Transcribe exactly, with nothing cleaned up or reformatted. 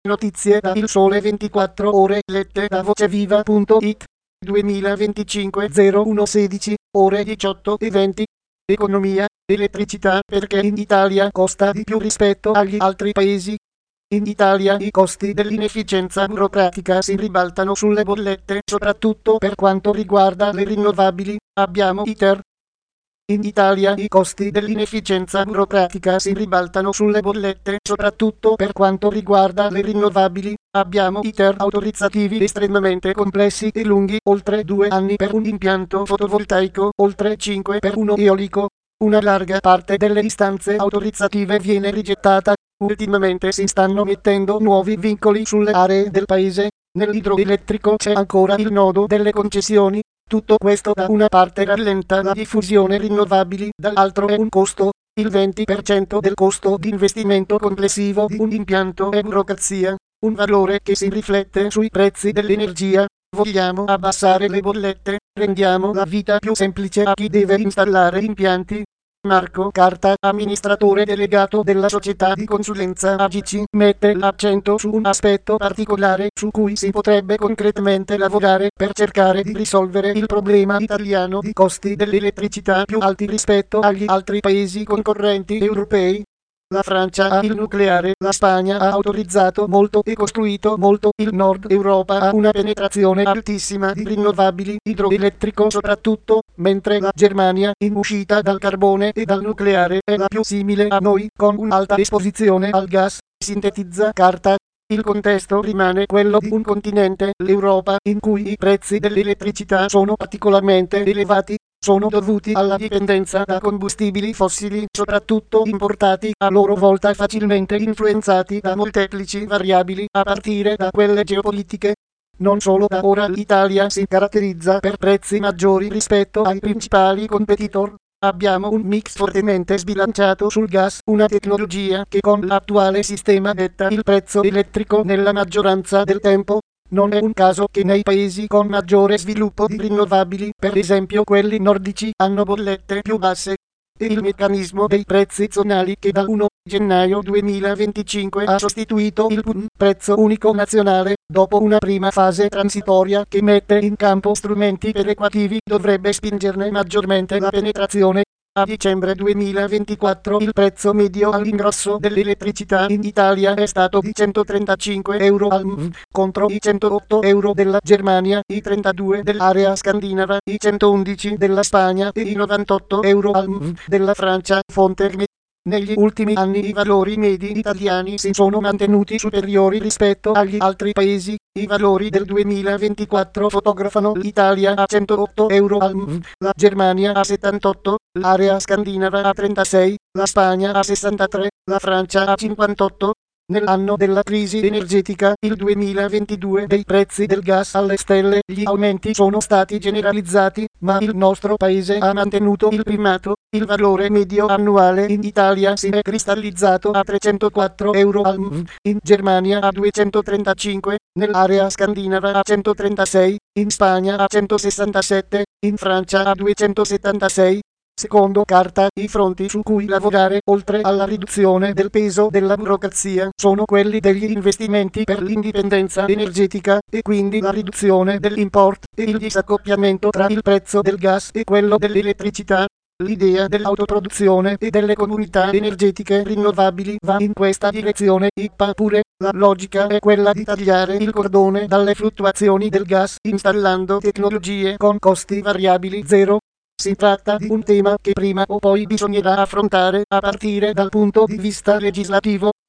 Notizie da Il Sole ventiquattro Ore lette da voceviva punto it. duemilaventicinque zero uno sedici, ore diciotto e venti. Economia, elettricità perché in Italia costa di più rispetto agli altri paesi. In Italia i costi dell'inefficienza burocratica si ribaltano sulle bollette, soprattutto per quanto riguarda le rinnovabili. Abbiamo ITER. In Italia i costi dell'inefficienza burocratica si ribaltano sulle bollette, soprattutto per quanto riguarda le rinnovabili. Abbiamo iter autorizzativi estremamente complessi e lunghi, oltre due anni per un impianto fotovoltaico, oltre cinque per uno eolico. Una larga parte delle istanze autorizzative viene rigettata. Ultimamente si stanno mettendo nuovi vincoli sulle aree del paese. Nell'idroelettrico c'è ancora il nodo delle concessioni. Tutto questo da una parte rallenta la diffusione rinnovabili, dall'altro è un costo. Il venti per cento del costo di investimento complessivo di un impianto è burocrazia, un valore che si riflette sui prezzi dell'energia. Vogliamo abbassare le bollette, rendiamo la vita più semplice a chi deve installare impianti. Marco Carta, amministratore delegato della società di consulenza A G C, mette l'accento su un aspetto particolare su cui si potrebbe concretamente lavorare per cercare di risolvere il problema italiano di costi dell'elettricità più alti rispetto agli altri paesi concorrenti europei. La Francia ha il nucleare, la Spagna ha autorizzato molto e costruito molto, il Nord Europa ha una penetrazione altissima di rinnovabili, idroelettrico soprattutto, mentre la Germania, in uscita dal carbone e dal nucleare, è la più simile a noi, con un'alta esposizione al gas. Sintetizza Carta. Il contesto rimane quello di un continente, l'Europa, in cui i prezzi dell'elettricità sono particolarmente elevati. Sono dovuti alla dipendenza da combustibili fossili, soprattutto importati, a loro volta facilmente influenzati da molteplici variabili, a partire da quelle geopolitiche. Non solo da ora l'Italia si caratterizza per prezzi maggiori rispetto ai principali competitor. Abbiamo un mix fortemente sbilanciato sul gas, una tecnologia che con l'attuale sistema detta il prezzo elettrico nella maggioranza del tempo. Non è un caso che nei paesi con maggiore sviluppo di rinnovabili, per esempio quelli nordici, hanno bollette più basse. E il meccanismo dei prezzi zonali che dal primo gennaio duemilaventicinque ha sostituito il P U N, prezzo unico nazionale, dopo una prima fase transitoria che mette in campo strumenti perequativi, dovrebbe spingerne maggiormente la penetrazione. A dicembre duemilaventiquattro il prezzo medio all'ingrosso dell'elettricità in Italia è stato di centotrentacinque euro al M W, contro i centootto euro della Germania, i trentadue dell'area scandinava, i centoundici della Spagna e i novantotto euro al M W della Francia. Fonte R M E. Negli ultimi anni i valori medi italiani si sono mantenuti superiori rispetto agli altri paesi. I valori del duemilaventiquattro fotografano l'Italia a centootto euro al M W, la Germania a settantotto, l'area scandinava a trentasei, la Spagna a sessantatré, la Francia a cinquantotto. Nell'anno della crisi energetica, il duemilaventidue, dei prezzi del gas alle stelle, gli aumenti sono stati generalizzati, ma il nostro paese ha mantenuto il primato. Il valore medio annuale in Italia si è cristallizzato a trecentoquattro euro al M W, in Germania a duecentotrentacinque, nell'area scandinava a centotrentasei, in Spagna a centosessantasette, in Francia a duecentosettantasei. Secondo Carta, i fronti su cui lavorare, oltre alla riduzione del peso della burocrazia, sono quelli degli investimenti per l'indipendenza energetica, e quindi la riduzione dell'import, e il disaccoppiamento tra il prezzo del gas e quello dell'elettricità. L'idea dell'autoproduzione e delle comunità energetiche rinnovabili va in questa direzione. I P A pure. La logica è quella di tagliare il cordone dalle fluttuazioni del gas, installando tecnologie con costi variabili zero. Si tratta di un tema che prima o poi bisognerà affrontare a partire dal punto di vista legislativo.